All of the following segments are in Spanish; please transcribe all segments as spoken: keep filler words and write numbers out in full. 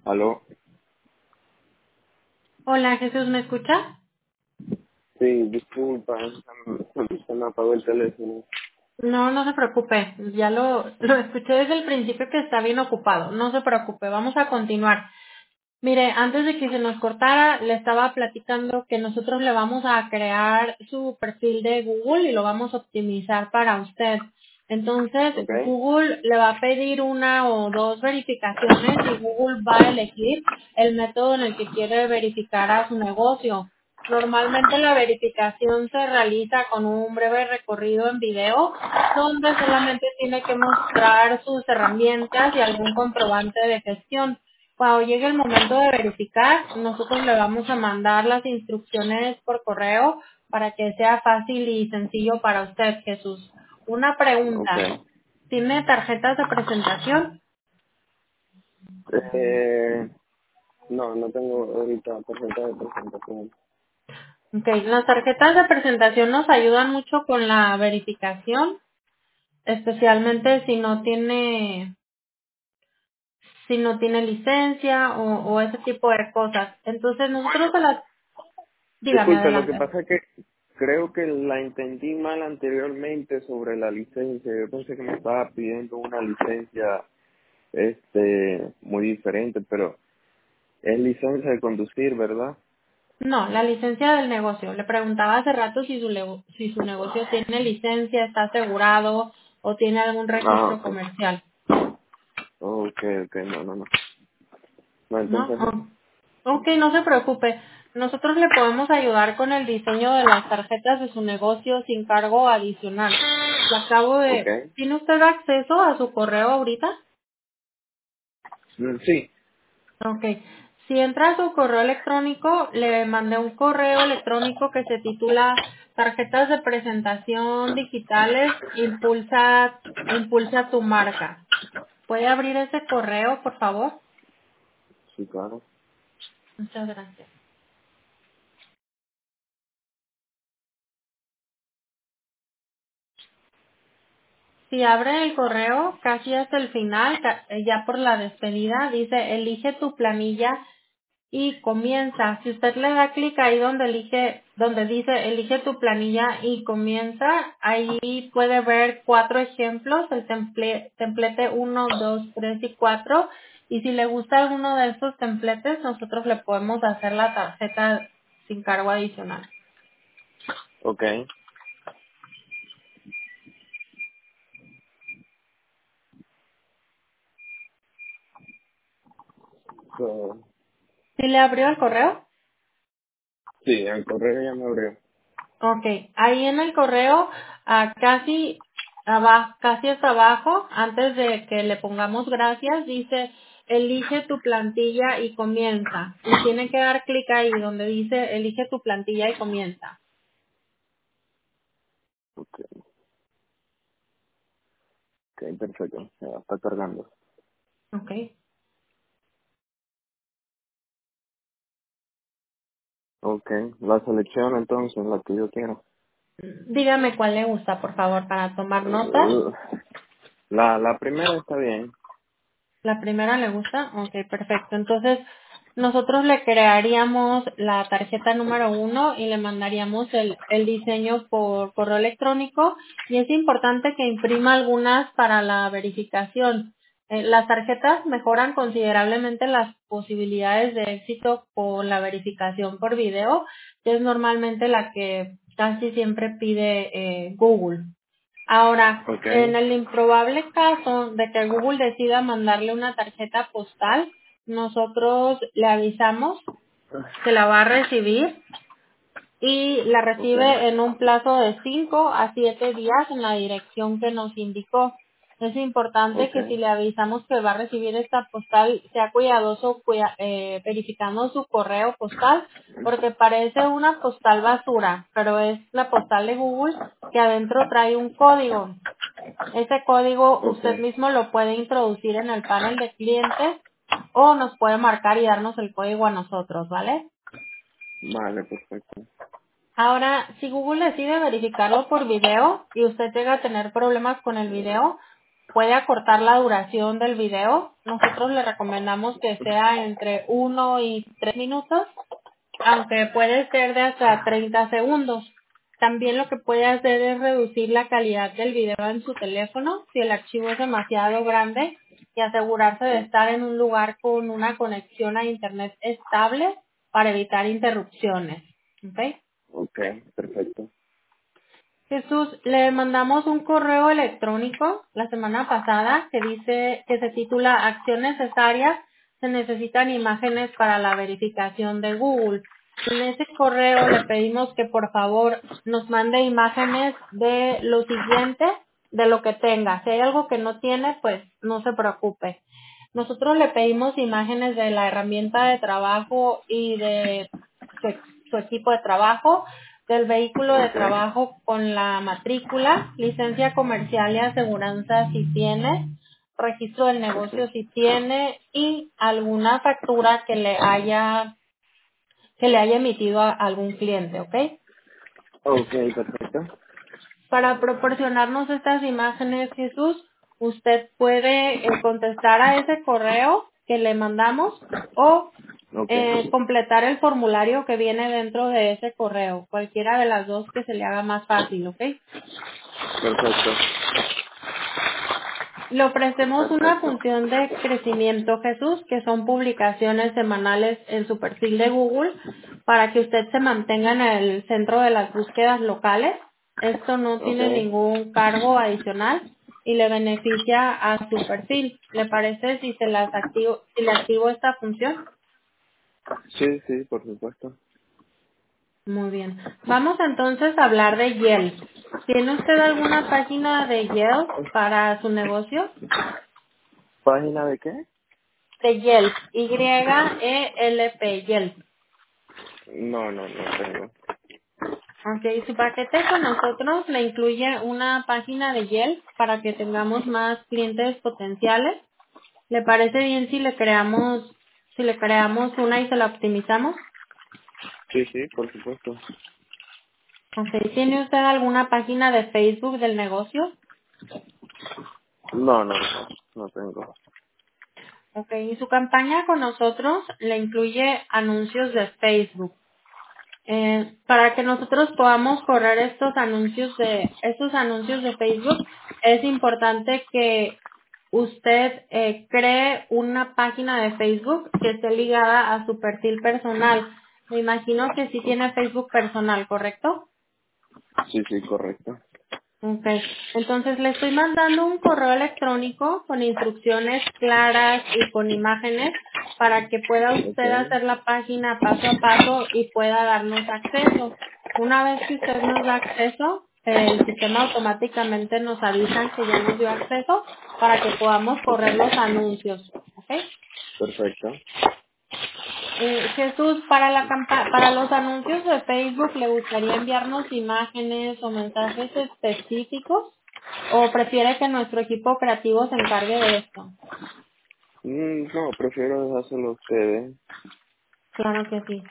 Aló. Hola, Jesús, ¿me escucha? Sí, disculpa, se me apagó el teléfono. No, no se preocupe. Ya lo, lo escuché desde el principio que está bien ocupado. No se preocupe, vamos a continuar. Mire, antes de que se nos cortara, le estaba platicando que nosotros le vamos a crear su perfil de Google y lo vamos a optimizar para usted. Entonces, ¿Ok? Google le va a pedir una o dos verificaciones y Google va a elegir el método en el que quiere verificar a su negocio. Normalmente la verificación se realiza con un breve recorrido en video, donde solamente tiene que mostrar sus herramientas y algún comprobante de gestión. Cuando llegue el momento de verificar, nosotros le vamos a mandar las instrucciones por correo para que sea fácil y sencillo para usted, Jesús. Una Ok. pregunta. ¿Tiene tarjetas de presentación? Eh, no, no tengo ahorita tarjeta de presentación. Ok, las tarjetas de presentación nos ayudan mucho con la verificación, especialmente si no tiene, si no tiene licencia o, o ese tipo de cosas. Entonces nosotros se las, dígame Disculpe, lo que adelante. pasa es que creo que la entendí mal anteriormente sobre la licencia. Yo pensé que me estaba pidiendo una licencia este muy diferente, pero es licencia de conducir, ¿verdad? No, la licencia del negocio. Le preguntaba hace rato si su, lego- si su negocio tiene licencia, está asegurado o tiene algún Ah, registro ok. comercial. Ok, ok, no, no, no. No, ¿No? entonces no. Oh, ok, no se preocupe. Nosotros le podemos ayudar con el diseño de las tarjetas de su negocio sin cargo adicional. Le acabo Ok. de... ¿Tiene usted acceso a su correo ahorita? Mm, sí. Ok. Si entra a su correo electrónico, le mandé un correo electrónico que se titula Tarjetas de presentación digitales, impulsa, impulsa tu marca. ¿Puede abrir ese correo, por favor? Sí, claro. Muchas gracias. Si abre el correo, casi hasta el final, ca- eh, ya por la despedida, dice elige tu planilla y comienza. Si usted le da clic ahí donde elige, donde dice elige tu planilla y comienza, ahí puede ver cuatro ejemplos, el temple- templete uno, dos, tres y cuatro. Y si le gusta alguno de estos templetes, nosotros le podemos hacer la tarjeta sin cargo adicional. Ok. So, ¿Si le abrió el correo? sí, el correo ya me abrió. Ok, ahí en el correo, ah, casi abajo, casi hasta abajo, antes de que le pongamos gracias, dice elige tu plantilla y comienza. Y tiene que dar clic ahí donde dice elige tu plantilla y comienza. Ok, ok, perfecto. Ya está cargando. Ok. Ok, la selección entonces, la que yo quiero. Dígame cuál le gusta, por favor, para tomar nota. Uh, la, la primera está bien. La primera le gusta. Ok, perfecto. Entonces, nosotros le crearíamos la tarjeta número uno y le mandaríamos el, el diseño por correo electrónico. Y es importante que imprima algunas para la verificación. Eh, las tarjetas mejoran considerablemente las posibilidades de éxito con la verificación por video, que es normalmente la que casi siempre pide eh, Google. Ahora, Ok, en el improbable caso de que Google decida mandarle una tarjeta postal, nosotros le avisamos que la va a recibir y la ok, recibe en un plazo de cinco a siete días en la dirección que nos indicó. Es importante ok, que si le avisamos que va a recibir esta postal, sea cuidadoso cuida- eh, verificando su correo postal, porque parece una postal basura, pero es la postal de Google que adentro trae un código. Ese código ok. usted mismo lo puede introducir en el panel de clientes o nos puede marcar y darnos el código a nosotros, ¿vale? Vale, perfecto. Ahora, si Google decide verificarlo por video y usted llega a tener problemas con el video, puede acortar la duración del video. Nosotros le recomendamos que sea entre uno y tres minutos, aunque puede ser de hasta treinta segundos. También lo que puede hacer es reducir la calidad del video en su teléfono si el archivo es demasiado grande y asegurarse de estar en un lugar con una conexión a internet estable para evitar interrupciones. ¿Ok? Ok, perfecto. Jesús, le mandamos un correo electrónico la semana pasada que dice que se titula Acción necesaria, se necesitan imágenes para la verificación de Google. En ese correo le pedimos que por favor nos mande imágenes de lo siguiente, de lo que tenga. Si hay algo que no tiene, pues no se preocupe. Nosotros le pedimos imágenes de la herramienta de trabajo y de su, su equipo de trabajo, del vehículo de Ok, trabajo con la matrícula, licencia comercial y aseguranza si tiene, registro del ok. negocio si tiene y alguna factura que le haya que le haya emitido a algún cliente, ¿ok? Ok, perfecto. Para proporcionarnos estas imágenes, Jesús, usted puede eh, contestar a ese correo que le mandamos o Ok, eh, completar el formulario que viene dentro de ese correo, cualquiera de las dos que se le haga más fácil, ¿ok? perfecto, Le ofrecemos una perfecto. función de crecimiento, Jesús, que son publicaciones semanales en su perfil de Google para que usted se mantenga en el centro de las búsquedas locales. Esto no Ok, tiene ningún cargo adicional y le beneficia a su perfil. ¿Le parece si se las activo, si le activo esta función? sí, sí, por supuesto. Muy bien. Vamos entonces a hablar de Yelp. ¿Tiene usted alguna página de Yelp para su negocio? ¿Página de qué? De Yelp, Y-E-L-P, Yelp. No, no, no tengo. Ok, su paquete con nosotros le incluye una página de Yelp para que tengamos más clientes potenciales. ¿Le parece bien si le creamos, si le creamos una y se la optimizamos? Sí, sí, por supuesto. Ok, ¿tiene usted alguna página de Facebook del negocio? No, no, no, no tengo. Ok, y su campaña con nosotros le incluye anuncios de Facebook. Eh, para que nosotros podamos correr estos anuncios de estos anuncios de Facebook, es importante que usted eh, cree una página de Facebook que esté ligada a su perfil personal. Me imagino que sí tiene Facebook personal, ¿correcto? Sí, sí, correcto. Ok, entonces le estoy mandando un correo electrónico con instrucciones claras y con imágenes para que pueda Ok, usted hacer la página paso a paso y pueda darnos acceso. Una vez que usted nos da acceso, el sistema automáticamente nos avisa que ya nos dio acceso para que podamos ok, correr los anuncios. ¿Ok? perfecto. Eh, Jesús, para la campa para los anuncios de Facebook, ¿le gustaría enviarnos imágenes o mensajes específicos? ¿O prefiere que nuestro equipo creativo se encargue de esto? Mm, no, prefiero dejárselo a ustedes. Claro que sí.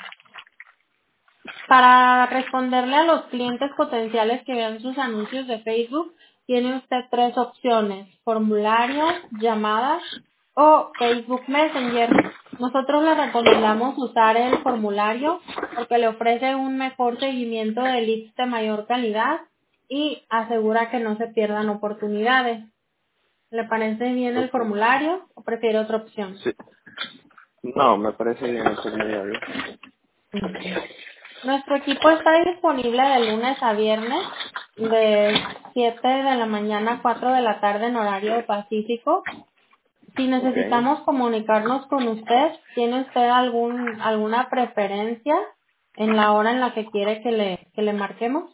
Para responderle a los clientes potenciales que vean sus anuncios de Facebook, tiene usted tres opciones: formulario, llamadas o Facebook Messenger. Nosotros le recomendamos usar el formulario porque le ofrece un mejor seguimiento de leads de mayor calidad y asegura que no se pierdan oportunidades. ¿Le parece bien el Ok. formulario o prefiere otra opción? Sí. No, me parece bien el formulario. Ok. Nuestro equipo está disponible de lunes a viernes de siete de la mañana a cuatro de la tarde en horario pacífico. Si Ok. necesitamos comunicarnos con usted, ¿tiene usted algún alguna preferencia en la hora en la que quiere que le que le marquemos?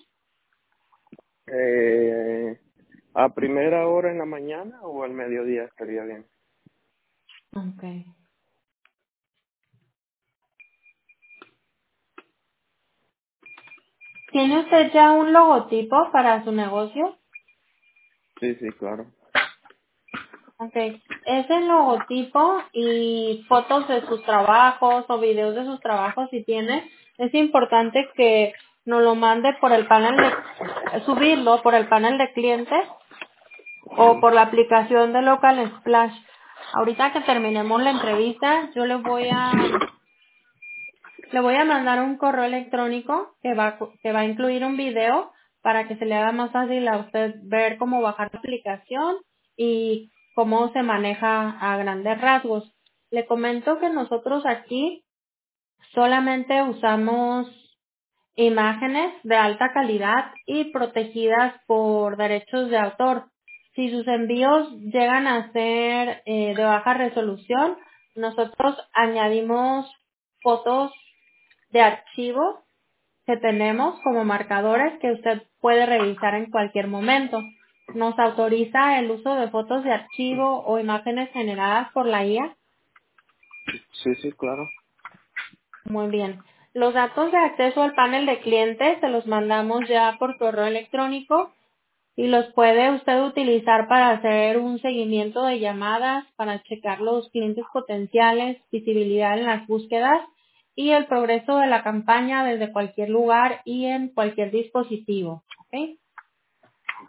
Eh, ¿A primera hora en la mañana o al mediodía estaría bien? Okay. ¿Tiene usted ya un logotipo para su negocio? Sí, sí, claro. Okay. Ese logotipo y fotos de sus trabajos o videos de sus trabajos si tiene, es importante que nos lo mande por el panel de, subirlo por el panel de clientes o por la aplicación de Local Splash. Ahorita que terminemos la entrevista, yo le voy a le voy a mandar un correo electrónico que va que va a incluir un video para que se le haga más fácil a usted ver cómo bajar la aplicación y cómo se maneja a grandes rasgos. Le comento que nosotros aquí solamente usamos imágenes de alta calidad y protegidas por derechos de autor. Si sus envíos llegan a ser eh, de baja resolución, nosotros añadimos fotos de archivo que tenemos como marcadores que usted puede revisar en cualquier momento. Nos autoriza el uso de fotos de archivo o imágenes generadas por la I A. Sí, sí, claro. Muy bien. Los datos de acceso al panel de clientes se los mandamos ya por correo electrónico y los puede usted utilizar para hacer un seguimiento de llamadas, para checar los clientes potenciales, visibilidad en las búsquedas y el progreso de la campaña desde cualquier lugar y en cualquier dispositivo. ¿Ok? Ok.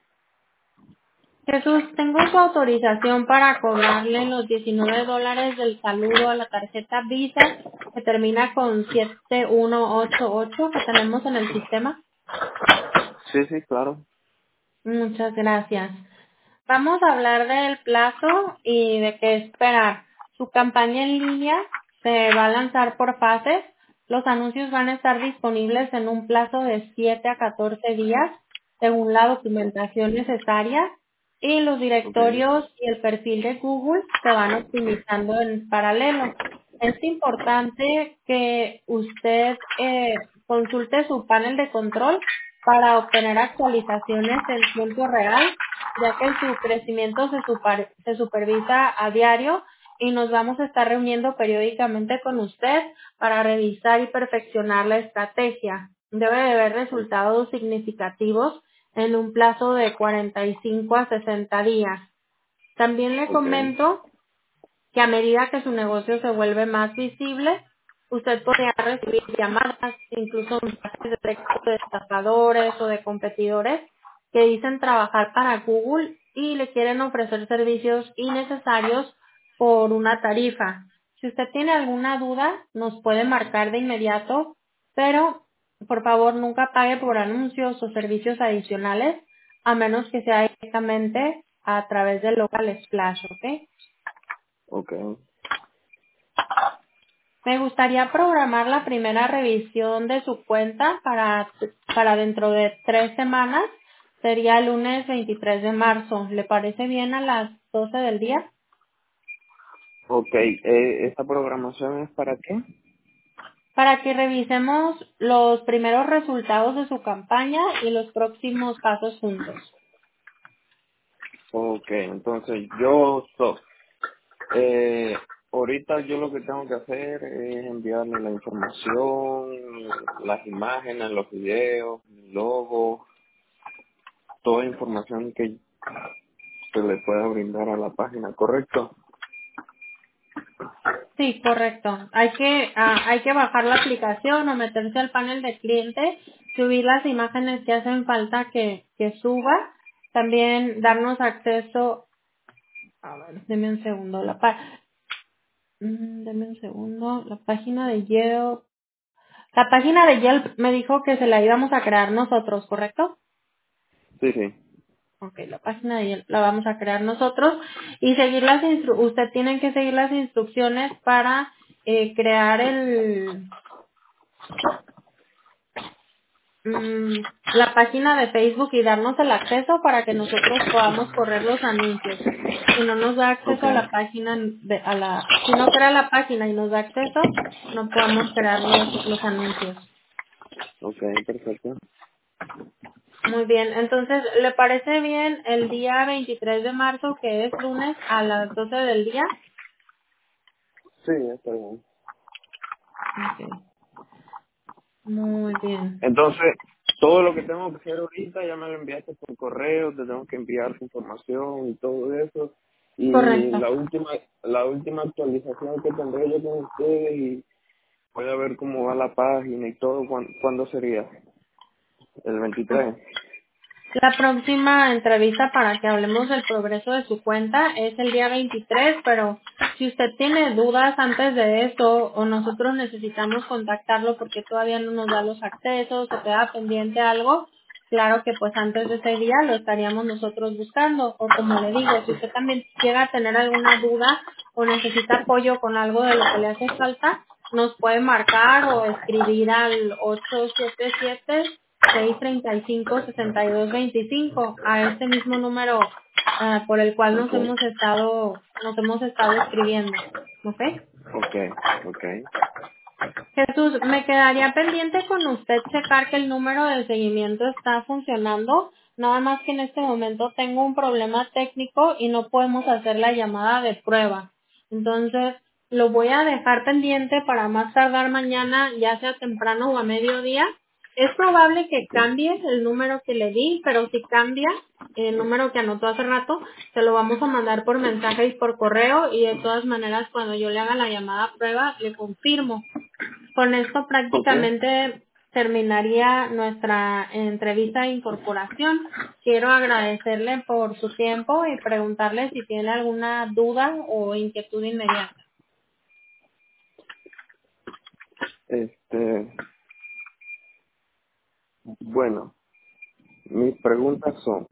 Jesús, tengo su autorización para cobrarle los diecinueve dólares del saludo a la tarjeta Visa que termina con siete uno ocho ocho que tenemos en el sistema. Sí, sí, claro. Muchas gracias. Vamos a hablar del plazo y de qué esperar. Su campaña en línea se va a lanzar por fases. Los anuncios van a estar disponibles en un plazo de siete a catorce días, según la documentación necesaria, y los Ok. directorios y el perfil de Google se van optimizando en paralelo. Es importante que usted eh, consulte su panel de control para obtener actualizaciones en tiempo real, ya que su crecimiento se, super- se supervisa a diario y nos vamos a estar reuniendo periódicamente con usted para revisar y perfeccionar la estrategia. Debe de ver resultados significativos en un plazo de cuarenta y cinco a sesenta días. También le Ok. comento que a medida que su negocio se vuelve más visible, usted podría recibir llamadas, incluso mensajes de texto de estafadores o de competidores que dicen trabajar para Google y le quieren ofrecer servicios innecesarios por una tarifa. Si usted tiene alguna duda, nos puede marcar de inmediato, pero por favor nunca pague por anuncios o servicios adicionales, a menos que sea directamente a través del Local Splash, ¿ok? Ok. Me gustaría programar la primera revisión de su cuenta para, para dentro de tres semanas. Sería el lunes veintitrés de marzo. ¿Le parece bien a las doce del día? Ok. Eh, ¿esta programación es para qué? Para que revisemos los primeros resultados de su campaña y los próximos pasos juntos. Ok, entonces yo so, eh, ahorita yo lo que tengo que hacer es enviarle la información, las imágenes, los videos, el logo, toda información que se le pueda brindar a la página, ¿correcto? Sí, correcto. Hay que, ah, hay que bajar la aplicación o meterse al panel de cliente, subir las imágenes que hacen falta que, que suba, también darnos acceso. A ver, deme un segundo. La pa mm, deme un segundo. La página de Yelp. La página de Yelp me dijo que se la íbamos a crear nosotros, ¿correcto? Sí, sí. Ok, la página de Yelp la vamos a crear nosotros y seguir las instru usted tiene que seguir las instrucciones para eh, crear el mm, la página de Facebook y darnos el acceso para que nosotros podamos correr los anuncios. Si no nos da Ok, acceso a la página, de, a la, si no crea la página y nos da acceso, no podemos crear los, los anuncios. ok, perfecto. Muy bien, entonces, ¿le parece bien el día veintitrés de marzo, que es lunes, a las doce del día? Sí, está bien. Ok, muy bien. Entonces, todo lo que tengo que hacer ahorita ya me lo enviaste por correo, te tengo que enviar tu información y todo eso. Y Correcto. la última la última actualización que tendré yo con ustedes y voy a ver cómo va la página y todo, ¿cuándo, ¿cuándo sería? El veintitrés. La próxima entrevista para que hablemos del progreso de su cuenta es el día veintitrés, pero si usted tiene dudas antes de eso o nosotros necesitamos contactarlo porque todavía no nos da los accesos o queda pendiente algo, claro que pues antes de ese día lo estaríamos nosotros buscando. O como le digo, si usted también llega a tener alguna duda o necesita apoyo con algo de lo que le hace falta, nos puede marcar o escribir al ocho siete siete, seis tres cinco, seis dos dos cinco a este mismo número ah, por el cual nos Okay, hemos estado nos hemos estado escribiendo. ¿Ok? okay, okay. Jesús, me quedaría pendiente con usted checar que el número de seguimiento está funcionando. Nada más que en este momento tengo un problema técnico y no podemos hacer la llamada de prueba. Entonces, lo voy a dejar pendiente para más tardar mañana, ya sea temprano o a mediodía. Es probable que cambie el número que le di, pero si cambia el número que anotó hace rato, se lo vamos a mandar por mensaje y por correo y de todas maneras cuando yo le haga la llamada a prueba le confirmo. Con esto Okay. prácticamente terminaría nuestra entrevista de incorporación. Quiero agradecerle por su tiempo y preguntarle si tiene alguna duda o inquietud inmediata. Este, bueno, mis preguntas son,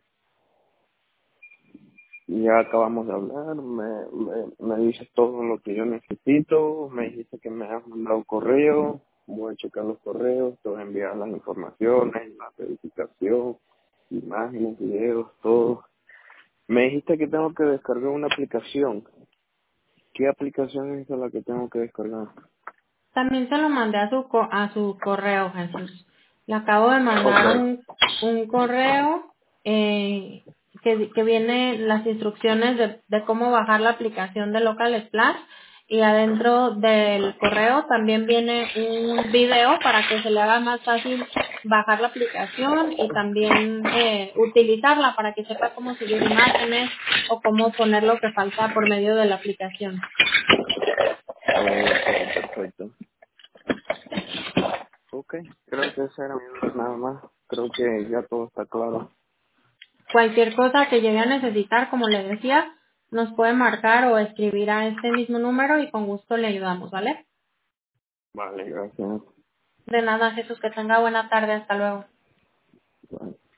ya acabamos de hablar, me, me, me dices todo lo que yo necesito, me dijiste que me has mandado correo, voy a checar los correos, te voy a enviar las informaciones, la verificación, imágenes, videos, todo. Me dijiste que tengo que descargar una aplicación. ¿Qué aplicación es esa la que tengo que descargar? También se lo mandé a su co- a su correo, Jesús. Le acabo de mandar Okay, un, un correo eh, que, que viene las instrucciones de, de cómo bajar la aplicación de Local Splash y adentro del correo también viene un video para que se le haga más fácil bajar la aplicación y también eh, utilizarla para que sepa cómo subir imágenes o cómo poner lo que falta por medio de la aplicación. okay, perfecto. Okay, creo que esa era mi duda nada más. Creo que ya todo está claro. Cualquier cosa que llegue a necesitar, como le decía, nos puede marcar o escribir a este mismo número y con gusto le ayudamos, ¿vale? Vale, gracias. De nada, Jesús, que tenga buena tarde. Hasta luego. Bye.